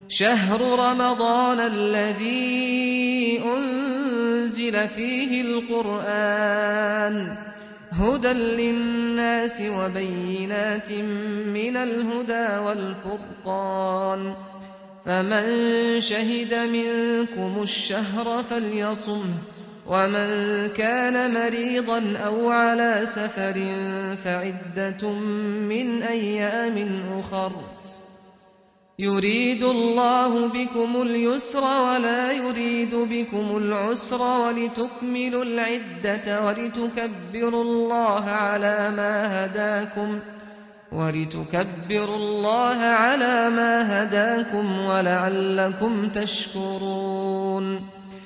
شهر رمضان الذي أنزل فيه القرآن هدى للناس وبينات من الهدى والفرقان فمن شهد منكم الشهر فليصمه ومن كان مريضا أو على سفر فعدة من أيام أخر يريد الله بكم اليسر ولا يريد بكم العسر ولتكملوا العدة ولتكبروا الله على ما هداكم ولعلكم تشكرون